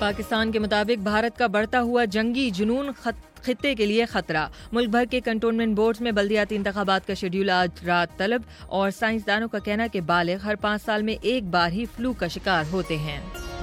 پاکستان کے مطابق بھارت کا بڑھتا ہوا جنگی جنون خطے کے لیے خطرہ. ملک بھر کے کنٹونمنٹ بورڈز میں بلدیاتی انتخابات کا شیڈول آج رات طلب، اور سائنسدانوں کا کہنا کہ بالغ ہر 5 سال میں ایک بار ہی فلو کا شکار ہوتے ہیں.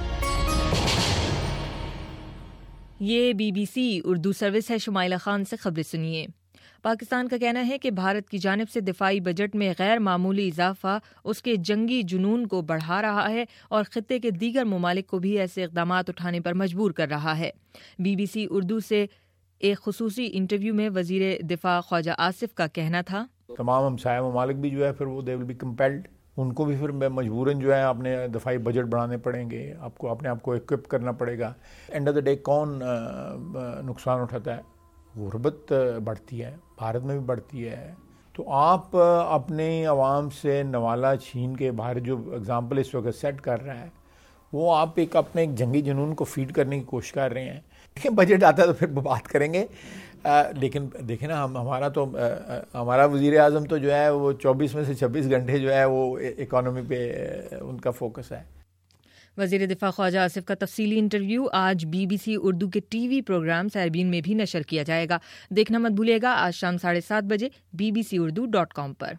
یہ BBC اردو سروس ہے. شمائلہ خان سے خبریں سنیے. پاکستان کا کہنا ہے کہ بھارت کی جانب سے دفاعی بجٹ میں غیر معمولی اضافہ اس کے جنگی جنون کو بڑھا رہا ہے اور خطے کے دیگر ممالک کو بھی ایسے اقدامات اٹھانے پر مجبور کر رہا ہے. BBC اردو سے ایک خصوصی انٹرویو میں وزیر دفاع خواجہ آصف کا کہنا تھا، تمام ہمسایہ ممالک بھی جو ہے پھر وہ دے ول بی کمپیلڈ، ان کو بھی پھر مجبوراً جو ہے اپنے دفاعی بجٹ بڑھانے پڑیں گے، آپ کو اپنے آپ کو ایکوپ کرنا پڑے گا. اینڈ آف دا ڈے کون نقصان اٹھاتا ہے؟ غربت بڑھتی ہے، بھارت میں بھی بڑھتی ہے. تو آپ اپنے عوام سے نوالا چھین کے باہر جو اگزامپل اس وقت سیٹ کر رہا ہے وہ آپ اپنے ایک جنگی جنون کو فیڈ کرنے کی کوشش کر رہے ہیں. بجٹ آتا ہے تو پھر بات کریں گے. لیکن دیکھیں نا ہمارا وزیر اعظم تو جو ہے وہ 24 میں سے 26 گھنٹے جو ہے وہ اکانومی پہ ان کا فوکس ہے. وزیر دفاع خواجہ آصف کا تفصیلی انٹرویو آج BBC اردو کے ٹی وی پروگرام سیربین میں بھی نشر کیا جائے گا. دیکھنا مت بھولیے گا آج شام 7:30 بجے bbcurdu.com پر.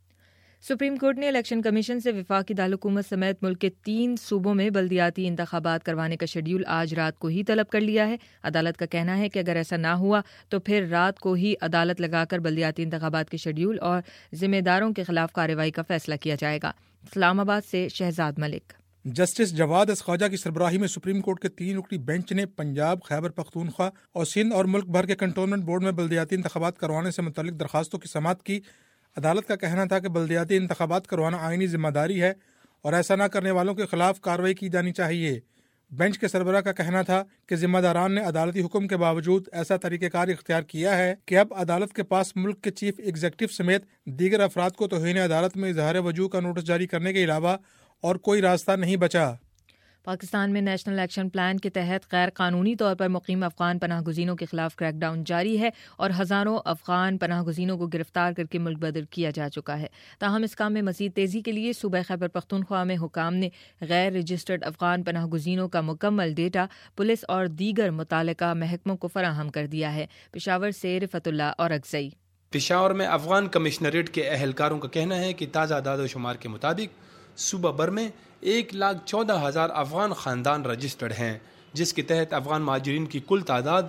سپریم کورٹ نے الیکشن کمیشن سے وفاقی دارالحکومت سمیت ملک کے 3 صوبوں میں بلدیاتی انتخابات کروانے کا شیڈول آج رات کو ہی طلب کر لیا ہے. عدالت کا کہنا ہے کہ اگر ایسا نہ ہوا تو پھر رات کو ہی عدالت لگا کر بلدیاتی انتخابات کے شیڈول اور ذمہ داروں کے خلاف کارروائی کا فیصلہ کیا جائے گا. اسلام آباد سے شہزاد ملک. جسٹس جواد اس خواجہ کی سربراہی میں سپریم کورٹ کے 3 رکنی بینچ نے پنجاب، خیبر پختونخوا اور سندھ اور ملک بھر کے کنٹونمنٹ بورڈ میں بلدیاتی انتخابات کروانے سے متعلق درخواستوں کی سماعت کی. عدالت کا کہنا تھا کہ بلدیاتی انتخابات کروانا آئینی ذمہ داری ہے اور ایسا نہ کرنے والوں کے خلاف کارروائی کی جانی چاہیے. بینچ کے سربراہ کا کہنا تھا کہ ذمہ داران نے عدالتی حکم کے باوجود ایسا طریقہ کار اختیار کیا ہے کہ اب عدالت کے پاس ملک کے چیف ایگزیکٹو سمیت دیگر افراد کو توہین عدالت میں اظہار وجوہ کا نوٹس جاری کرنے کے علاوہ اور کوئی راستہ نہیں بچا. پاکستان میں نیشنل ایکشن پلان کے تحت غیر قانونی طور پر مقیم افغان پناہ گزینوں کے خلاف کریک ڈاؤن جاری ہے اور ہزاروں افغان پناہ گزینوں کو گرفتار کر کے ملک بدر کیا جا چکا ہے. تاہم اس کام میں مزید تیزی کے لیے صوبہ خیبر پختونخوا میں حکام نے غیر رجسٹرڈ افغان پناہ گزینوں کا مکمل ڈیٹا پولیس اور دیگر متعلقہ محکموں کو فراہم کر دیا ہے. پشاور سے رفت اللہ اور اگزئی. پشاور میں افغان کمشنریٹ کے اہلکاروں کا کہنا ہے کہ تازہ اعداد و شمار کے مطابق صوبہ بھر میں 1,14,000 افغان خاندان رجسٹرڈ ہیں، جس کے تحت افغان مہاجرین کی کل تعداد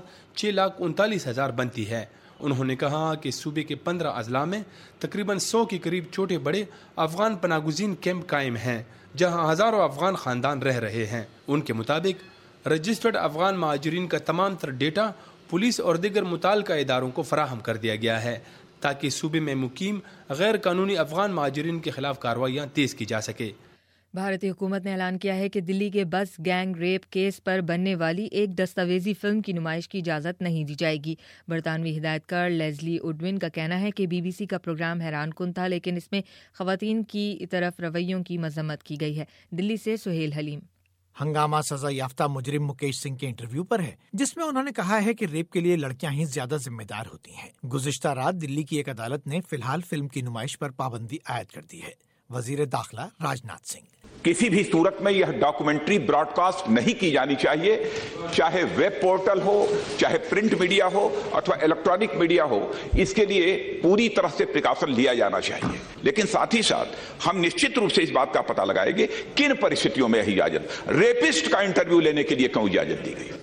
6,39,000 بنتی ہے. انہوں نے کہا کہ صوبے کے 15 اضلاع میں تقریباً 100 کے قریب چھوٹے بڑے افغان پناہ گزین کیمپ قائم ہیں جہاں ہزاروں افغان خاندان رہ رہے ہیں. ان کے مطابق رجسٹرڈ افغان مہاجرین کا تمام تر ڈیٹا پولیس اور دیگر متعلقہ اداروں کو فراہم کر دیا گیا ہے تاکہ صوبے میں مقیم غیر قانونی افغان مہاجرین کے خلاف کارروائیاں تیز کی جا سکے. بھارتی حکومت نے اعلان کیا ہے کہ دلی کے بس گینگ ریپ کیس پر بننے والی ایک دستاویزی فلم کی نمائش کی اجازت نہیں دی جائے گی. برطانوی ہدایت کار لیزلی وڈمن کا کہنا ہے کہ BBC کا پروگرام حیران کن تھا لیکن اس میں خواتین کی طرف رویوں کی مذمت کی گئی ہے. دلی سے سہیل حلیم. ہنگامہ سزا یافتہ مجرم مکیش سنگھ کے انٹرویو پر ہے جس میں انہوں نے کہا ہے کہ ریپ کے لیے لڑکیاں ہی زیادہ ذمہ دار ہوتی ہیں. گزشتہ رات دلی کی ایک عدالت نے فی الحال فلم کی نمائش پر پابندی عائد کر دی ہے. وزیر داخلہ راجناتھ سنگھ. کسی بھی صورت میں یہ ڈاکومنٹری براڈ کاسٹ نہیں کی جانی چاہیے، چاہے ویب پورٹل ہو، چاہے پرنٹ میڈیا ہو اٹھوا الیکٹرانک میڈیا ہو. اس کے لیے پوری طرح سے پریکاشن لیا جانا چاہیے، لیکن ساتھ ہی ساتھ ہم نشچت روپ سے اس بات کا پتہ لگائیں گے کن پرستھتیوں میں اجازت ریپسٹ کا انٹرویو لینے کے لیے کیوں اجازت دی گئی.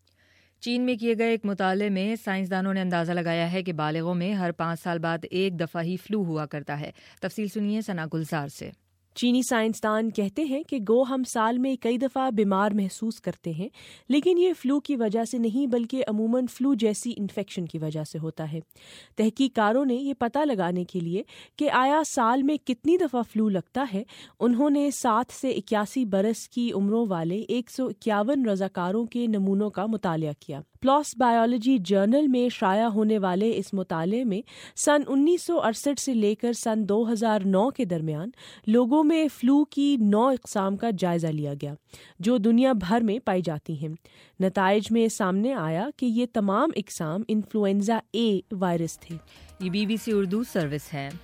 چین میں کیے گئے ایک مطالعے میں سائنسدانوں نے اندازہ لگایا ہے کہ بالغوں میں ہر 5 سال بعد ایک دفعہ ہی فلو ہوا کرتا ہے. تفصیل سنیے ثنا گلزار سے. چینی سائنسدان کہتے ہیں کہ گو ہم سال میں کئی دفعہ بیمار محسوس کرتے ہیں، لیکن یہ فلو کی وجہ سے نہیں بلکہ عموماً فلو جیسی انفیکشن کی وجہ سے ہوتا ہے. تحقیق کاروں نے یہ پتہ لگانے کے لیے کہ آیا سال میں کتنی دفعہ فلو لگتا ہے، انہوں نے 7 سے 81 برس کی عمروں والے 151 رضاکاروں کے نمونوں کا مطالعہ کیا. پلاس بایولوجی جرنل میں شائع ہونے والے اس مطالعے میں سن 1968 سے لے کر سن 2009 کے درمیان لوگوں میں فلو کی 9 اقسام کا جائزہ لیا گیا جو دنیا بھر میں پائی جاتی ہیں. نتائج میں سامنے آیا کہ یہ تمام اقسام انفلوئنزا اے وائرس تھے. یہ BBC اردو سروس ہے.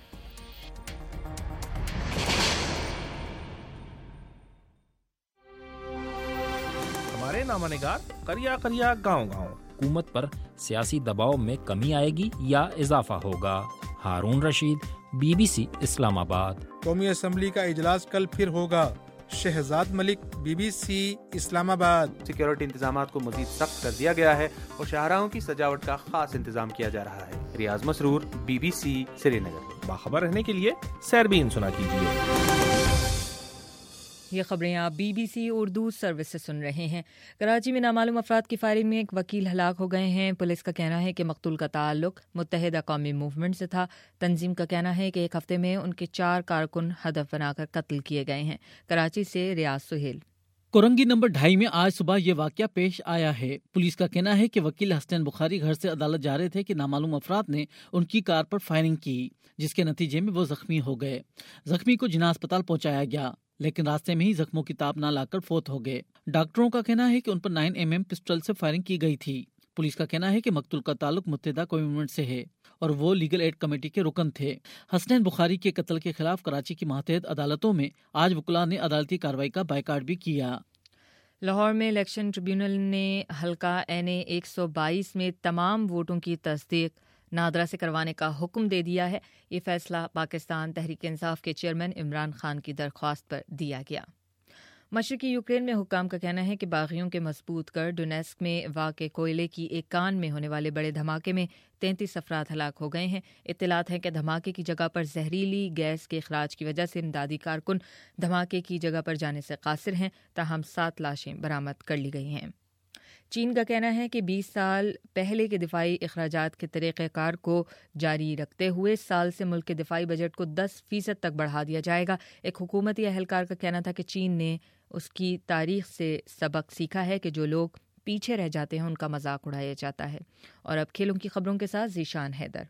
ہمارے نامہ نگار قریہ قریہ گاؤں گاؤں۔ حکومت پر سیاسی دباؤ میں کمی آئے گی یا اضافہ ہوگا؟ ہارون رشید، BBC اسلام آباد۔ قومی اسمبلی کا اجلاس کل پھر ہوگا۔ شہزاد ملک، BBC اسلام آباد۔ سیکیورٹی انتظامات کو مزید سخت کر دیا گیا ہے اور شاہراہوں کی سجاوٹ کا خاص انتظام کیا جا رہا ہے۔ ریاض مسرور، BBC سری نگر۔ باخبر رہنے کے لیے سیربین سنا کیجیے۔ یہ خبریں آپ BBC اردو سروس سے سن رہے ہیں۔ کراچی میں نامعلوم افراد کی فائرنگ میں ایک وکیل ہلاک ہو گئے ہیں۔ پولیس کا کہنا ہے کہ مقتول کا تعلق متحدہ قومی موومنٹ سے تھا۔ تنظیم کا کہنا ہے کہ ایک ہفتے میں ان کے 4 کارکن ہدف بنا کر قتل کیے گئے ہیں۔ کراچی سے ریاض سہیل۔ کورنگی نمبر 2.5 میں آج صبح یہ واقعہ پیش آیا ہے۔ پولیس کا کہنا ہے کہ وکیل حسنین بخاری گھر سے عدالت جا رہے تھے کہ نامعلوم افراد نے ان کی کار پر فائرنگ کی، جس کے نتیجے میں وہ زخمی ہو گئے۔ زخمی کو جناح اسپتال پہنچایا گیا، لیکن راستے میں ہی زخموں کی تاب نہ لا کر فوت ہو گئے۔ ڈاکٹروں کا کہنا ہے کہ ان پر 9mm پسٹل سے فائرنگ کی گئی تھی۔ پولیس کا کہنا ہے کہ مقتول کا تعلق متحدہ قومی موومنٹ سے ہے اور وہ لیگل ایڈ کمیٹی کے رکن تھے۔ حسنین بخاری کے قتل کے خلاف کراچی کی ماتحت عدالتوں میں آج وکلاء نے عدالتی کارروائی کا بائیکاٹ بھی کیا۔ لاہور میں الیکشن ٹریبیونل نے حلقہ NA 122 میں تمام ووٹوں کی تصدیق نادرا سے کروانے کا حکم دے دیا ہے۔ یہ فیصلہ پاکستان تحریک انصاف کے چیئرمین عمران خان کی درخواست پر دیا گیا۔ مشرقی یوکرین میں حکام کا کہنا ہے کہ باغیوں کے مضبوط کر ڈونیسک میں واقع کوئلے کی ایک کان میں ہونے والے بڑے دھماکے میں 33 افراد ہلاک ہو گئے ہیں۔ اطلاعات ہیں کہ دھماکے کی جگہ پر زہریلی گیس کے اخراج کی وجہ سے امدادی کارکن دھماکے کی جگہ پر جانے سے قاصر ہیں، تاہم 7 لاشیں برآمد کر لی گئی ہیں۔ چین کا کہنا ہے کہ 20 سال پہلے کے دفاعی اخراجات کے طریقہ کار کو جاری رکھتے ہوئے سال سے ملک کے دفاعی بجٹ کو 10% تک بڑھا دیا جائے گا۔ ایک حکومتی اہلکار کا کہنا تھا کہ چین نے اس کی تاریخ سے سبق سیکھا ہے کہ جو لوگ پیچھے رہ جاتے ہیں ان کا مذاق اڑایا جاتا ہے۔ اور اب کھیلوں کی خبروں کے ساتھ Zeeshan Haider.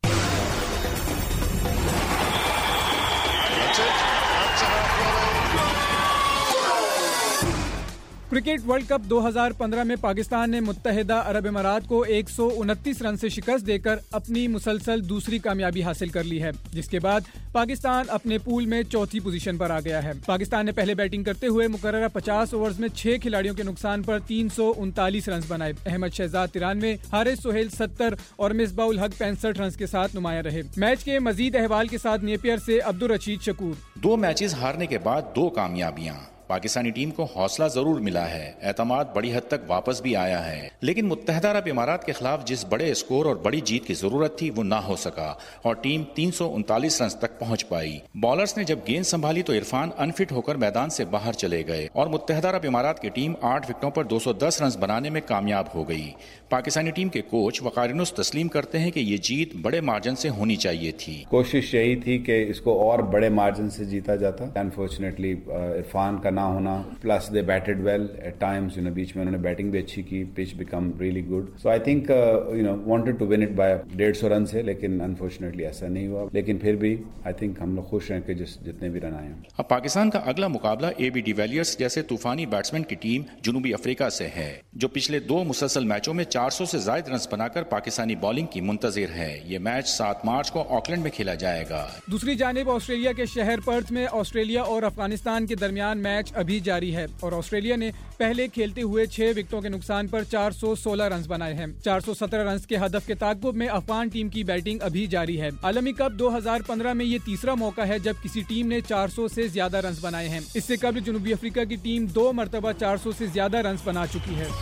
Cricket world cup 2015 میں پاکستان نے متحدہ عرب امارات کو 129 رن سے شکست دے کر اپنی مسلسل دوسری کامیابی حاصل کر لی ہے، جس کے بعد پاکستان اپنے پول میں چوتھی پوزیشن پر آ گیا ہے۔ پاکستان نے پہلے بیٹنگ کرتے ہوئے مقررہ 50 اوورز میں 6 کھلاڑیوں کے نقصان پر 339 رنز بنائے۔ احمد شہزاد 93، حارث سہیل 70 اور مصباح الحق 65 رنز کے ساتھ نمایاں رہے۔ میچ کے مزید احوال کے ساتھ نیپیئر سے عبدالرشید شکور۔ 2 میچز ہارنے کے بعد 2 کامیابیاں۔ پاکستانی ٹیم کو حوصلہ ضرور ملا ہے، اعتماد بڑی حد تک واپس بھی آیا ہے، لیکن متحدہ عرب امارات کے خلاف جس بڑے اسکور اور بڑی جیت کی ضرورت تھی وہ نہ ہو سکا اور ٹیم 339 رنز تک پہنچ پائی۔ بالرز نے جب گیند سنبھالی تو عرفان انفٹ ہو کر میدان سے باہر چلے گئے اور متحدہ عرب امارات کی ٹیم 8 وکٹوں پر 210 رنز بنانے میں کامیاب ہو گئی۔ پاکستانی ٹیم کے کوچ وقار یونس تسلیم کرتے ہیں کہ یہ جیت بڑے مارجن سے ہونی چاہیے تھی۔ کوشش یہی تھی کہ اس کو اور بڑے مارجن سے جیتا جاتا۔ انفارچونیٹلی عرفان کا نہ ہونا، plus they batted well at times, بیچ میں انہوں نے بیٹنگ بھی اچھی کی، pitch become really good, so I think wanted to win it by 150 رن سے، لیکن unfortunately ایسا نہیں ہوا، لیکن پھر بھی I think ہم لوگ خوش ہیں کہ جتنے بھی رن آئے ہیں۔ اب پاکستان کا اگلا مقابلہ AB ڈی ویلیئرز جیسے طوفانی بیٹسمین کی ٹیم جنوبی افریقہ سے ہے، جو پچھلے 2 مسلسل میچوں میں 400 سے زائد رنز بنا کر پاکستانی بالنگ کی منتظر ہے۔ یہ میچ 7 مارچ کو آکلینڈ میں کھیلا جائے گا۔ دوسری جانب آسٹریلیا کے شہر پرتھ میں آسٹریلیا اور افغانستان کے درمیان میچ ابھی جاری ہے اور آسٹریلیا نے پہلے کھیلتے ہوئے 6 وکٹوں کے نقصان پر 416 رنز بنائے ہیں۔ 417 رنز کے ہدف کے تعاقب میں افغان ٹیم کی بیٹنگ ابھی جاری ہے۔ عالمی کپ 2015 میں یہ تیسرا موقع ہے جب کسی ٹیم نے 400 سے زیادہ رنز بنائے ہیں۔ اس سے قبل جنوبی افریقہ کی ٹیم 2 مرتبہ 400 سے زیادہ رنز بنا چکی ہے۔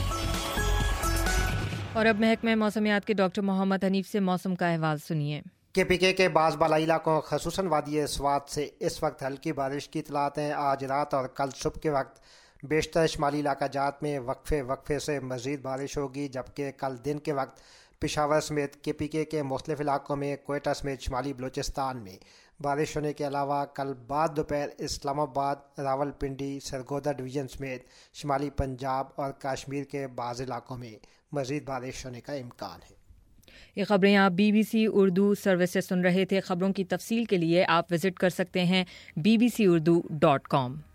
اور اب محکمہ موسمیات کے ڈاکٹر محمد حنیف سے موسم کا احوال سنیے۔ KPK کے بعض بالائی علاقوں خصوصاً وادی سوات سے اس وقت ہلکی بارش کی اطلاعات ہیں۔ آج رات اور کل صبح کے وقت بیشتر شمالی علاقہ جات میں وقفے سے مزید بارش ہوگی، جبکہ کل دن کے وقت پشاور سمیت KPK کے مختلف علاقوں میں، کوئٹہ سمیت شمالی بلوچستان میں بارش ہونے کے علاوہ کل بعد دوپہر اسلام آباد، راولپنڈی، سرگودا ڈویژن سمیت شمالی پنجاب اور کشمیر کے بعض علاقوں میں مزید بارش ہونے کا امکان ہے۔ یہ خبریں آپ BBC اردو سروس سے سن رہے تھے۔ خبروں کی تفصیل کے لیے آپ وزٹ کر سکتے ہیں bbcurdu.com۔